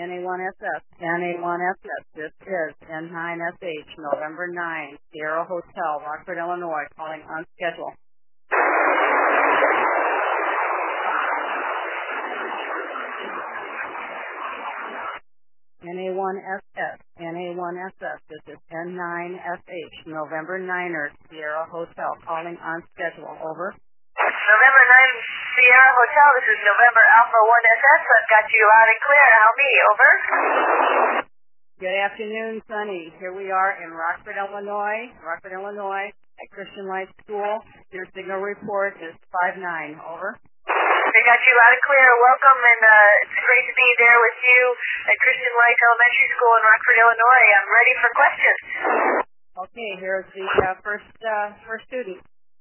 NA1SF, NA1SF, this is N9SH, November 9, Sierra Hotel, Rockford, Illinois, calling on schedule. NA1SF, NA1SF, this is N9SH, November 9er, Sierra Hotel, calling on schedule, over. November 9 Sierra Hotel, this is November Alpha 1SS, I've got you loud and clear, how me, over. Good afternoon, Sunny. Here we are in Rockford, Illinois, at Christian Light School. Your signal report is 59, over. I got you loud and clear. Welcome, and it's great to be there with you at Christian Light Elementary School in Rockford, Illinois. I'm ready for questions. Okay, here's the first student.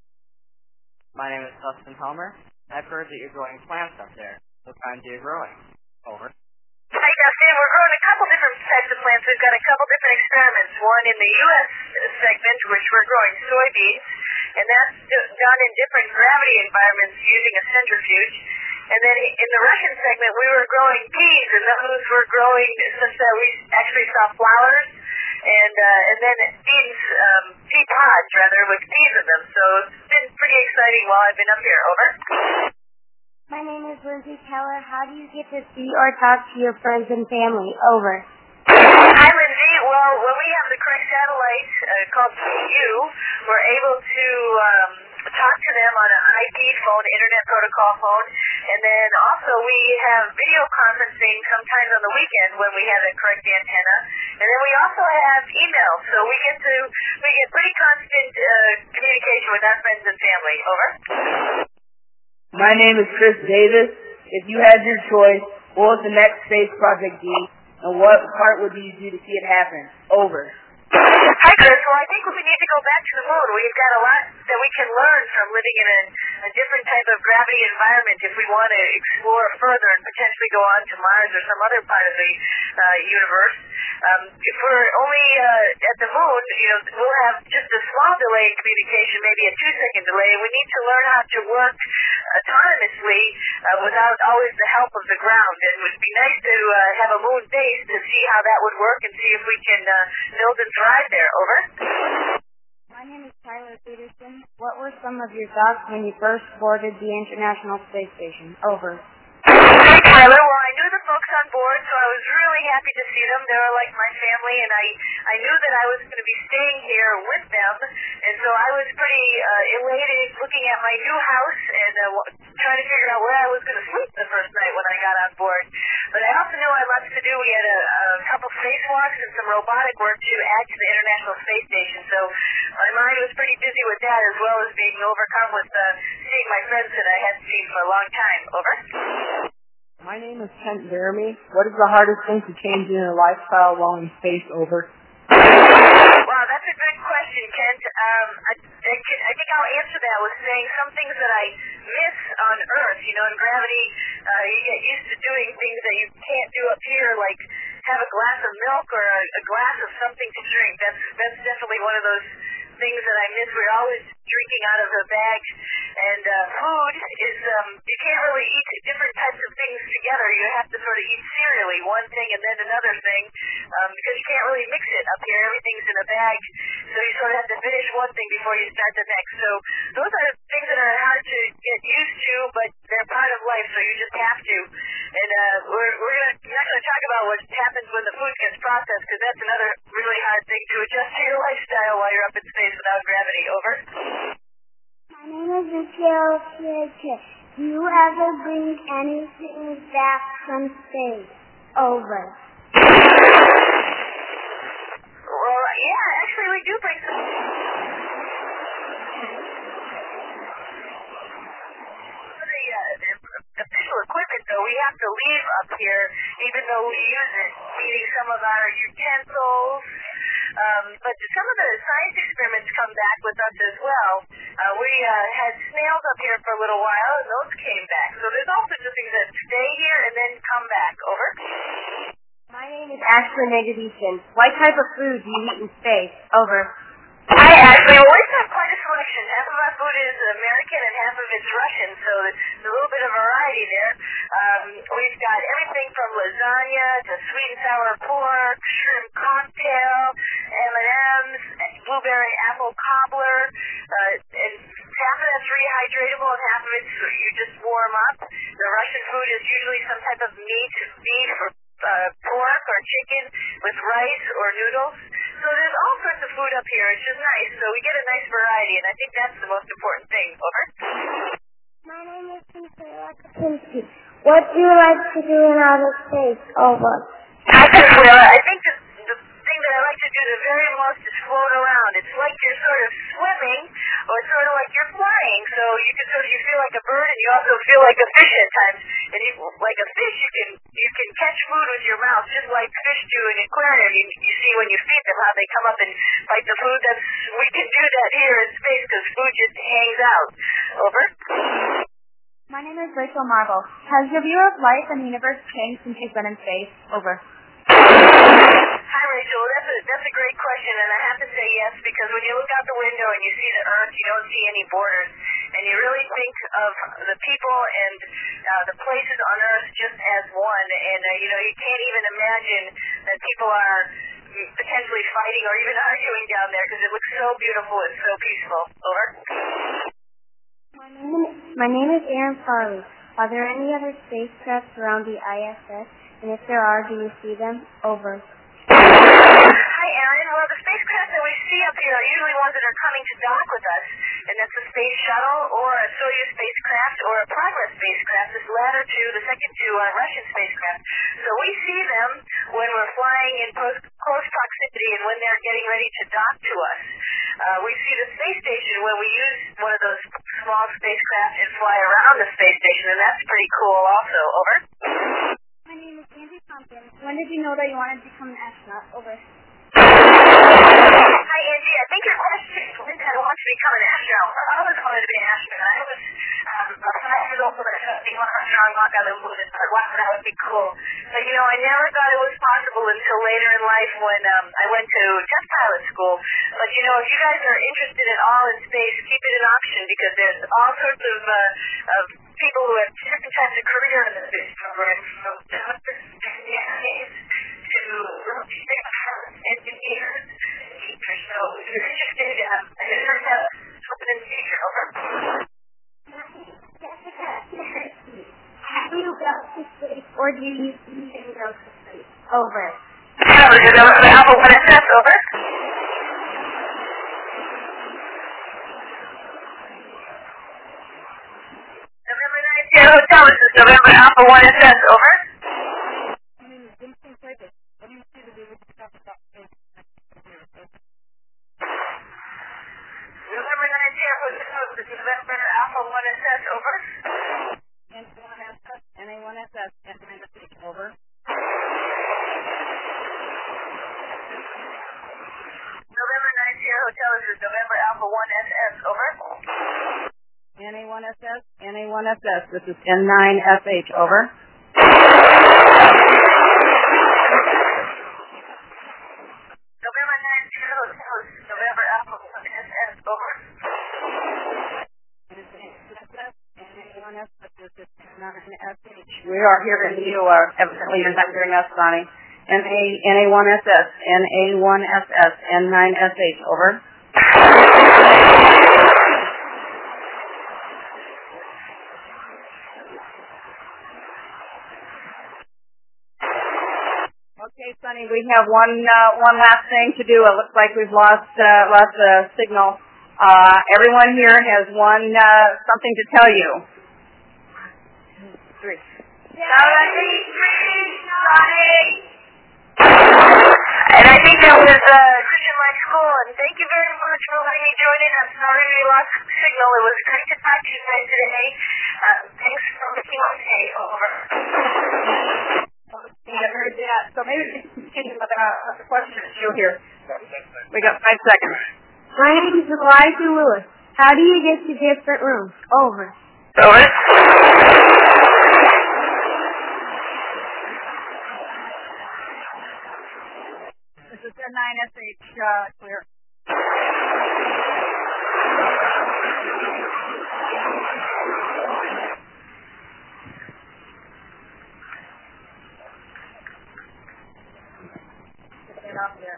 My name is Dustin Helmer. I've heard that you're growing plants up there. What kinds are you growing? Over. Hi, Dustin. We're growing a couple different types of plants. We've got a couple different experiments. One in the U.S. segment, which we're growing soybeans, and that's done in different gravity environments using a centrifuge. And then in the Russian segment, we were growing peas, and those were growing since we actually saw flowers, and then beans, pea pods rather, with peas in them. So it's been pretty exciting while I've been up here. Over. My name is Lindsay Keller. How do you get to see or talk to your friends and family? Over. Hi, Lindsay. Well, when we have the correct satellite called CU, we're able to talk to them on an IP phone, Internet Protocol phone, and then also we have video conferencing sometimes on the weekend when we have the correct antenna, and then we also have email, so we get pretty constant communication with our friends and family. Over. My name is Chris Davis. If you had your choice, what would the next space project be, and what part would you do to see it happen? Over. Hi, Chris. Well, I think we need to go back to the moon. We've got a lot that we can learn from living in a different type of gravity environment if we want to explore further and potentially go on to Mars or some other part of the universe. If we're only at the moon, we'll have just a small delay in communication, maybe a 2-second delay. We need to learn how to work autonomously without always the help of the ground. It would be nice to have a moon base to see how that would work and see if we can build and thrive there. Over. My name is Tyler Peterson. What were some of your thoughts when you first boarded the International Space Station? Over. Hi, Tyler. Well, I knew the folks on board, so I was really happy to see them. They were like my family, and I knew that I was going to be staying here with them, and so I was pretty elated looking at my new house and trying to figure out where I was going to sleep the first night when I got on board. But I also knew I had lots to do. We had a couple spacewalks and some robotic work to add to the International Space Station, so my mind was pretty busy with that, as well as being overcome with seeing my friends that I hadn't seen for a long time. Over. My name is Kent Jeremy. What is the hardest thing to change in your lifestyle while in space? Over. Wow, that's a good question, Kent. I think I'll answer that with saying some things that I miss on Earth. In gravity, you get used to doing things that you can't do up here, like have a glass of milk or a glass of something to drink. That's definitely one of those things that I miss. We're always drinking out of a bag, and food is, you can't really eat different types of things together. You have to sort of eat serially, one thing and then another thing, because you can't really mix it up here. Everything's in a bag, so you sort of have to finish one thing before you start the next. So those are things that are hard to get used to, but they're part of life, so you just have to. And we're not going to talk about what happens when the food gets processed, because that's another really hard thing to adjust to your lifestyle while you're up in space without gravity. Over. My name is Michelle Kier. Do you ever bring anything back from space? Over. Well, yeah, actually we do bring some. The official equipment, though, we have to leave up here, even though we use it, meaning some of our utensils. But some of the science experiments come back with us as well. We had snails up here for a little while, and those came back. So there's all sorts of things that stay here and then come back. Over. My name is Ashley Negadetion. What type of food do you eat in space? Over. Hi, Ashley. Well, we've got quite a selection. Half of our food is American and half of it's Russian, so there's a little bit of of variety there. We've got everything from lasagna to sweet and sour pork, shrimp cocktail, M&Ms, blueberry apple cobbler, and half of that's rehydratable and half of it's you just warm up. The Russian food is usually some type of meat, beef, or pork or chicken with rice or noodles. So there's all sorts of food up here. It's just nice. So we get a nice variety, and I think that's the most important thing. Over. My name is Sarah Kapinski. What do you like to do in outer space? Over. I think the thing that I like to do the very most is float around. It's like you're sort of swimming, or sort of like you're flying. So you feel like a bird, and you also feel like a fish at times. And like a fish, you can catch food with your mouth, just like fish do in an aquarium. You see when you feed them how they come up and bite the food. We can do that here in space because food just hangs out. Over. My name is Rachel Marvel. Has your view of life and the universe changed since you've been in space? Over. Hi, Rachel. That's a great question, and I have to say yes, because when you look out the window and you see the Earth, you don't see any borders, and you really think of the people and the places on Earth just as one, and you can't even imagine that people are potentially fighting or even arguing down there because it looks so beautiful and so peaceful. Over. My name is Aaron Farley. Are there any other spacecraft around the ISS? And if there are, do you see them? Over. Hi, Aaron. Well, the spacecraft that we see up here are usually ones that are coming to dock with us, and that's a Space Shuttle or a Soyuz spacecraft or a Progress spacecraft. This latter two, the second two, are Russian spacecraft. So we see them when we're flying in close proximity and when they're getting ready to dock to us. We see the space station when we use one of those small spacecraft and fly around the space station, and that's pretty cool also. Over. My name is Angie Thompson. When did you know that you wanted to become an astronaut? Over. Hi, Angie. I think your question is when did I want to become an astronaut? I always wanted to be an astronaut. I was 5 years old when I started being on a strong walk out of the moon and thought, wow, that would be cool. But, I never thought it was possible until later in life when I went to test pilot school. But, if you guys are interested at all in space, keep it an option because there's all sorts of people who have different types of career in the space program, from doctors to mechanics to engineers, teachers. So if you're interested, there's something in the future. Over. Have you got to space, or do you use anything else to space? Over. Alpha 1 SS. Over. November 9th, Sierra Hotel. This is November Alpha 1 SS. Over. November 9th, Sierra Hotel. This is November Alpha 1 SS. Over. NA1SS, over. November 9th, Sierra Hotel. This is November Alpha 1 SS. Over. NA1SS, this is N9SH, over. November 9th, Sierra Hotel. This is November Alpha 1 SS. Over. We are hearing you. Evidently you're not hearing us, Sonny. NA1SS, NA1SS, N9SH, over. Okay, Sonny, we have one last thing to do. It looks like we've lost the signal. Everyone here has something to tell you. 3. And I think that was Christian Life School, and thank you very much for letting me join in. I'm sorry we lost signal. It was great to talk to you guys today. Thanks for making my day. Over. I heard that. So maybe we can continue with the question or two here. We got 5 seconds. My name is Elijah Lewis. How do you get to different rooms? Over. Over. This is N9SH, clear. up there.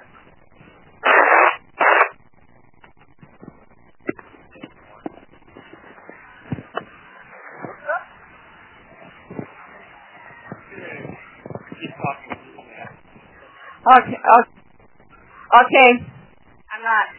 Okay. I'm not.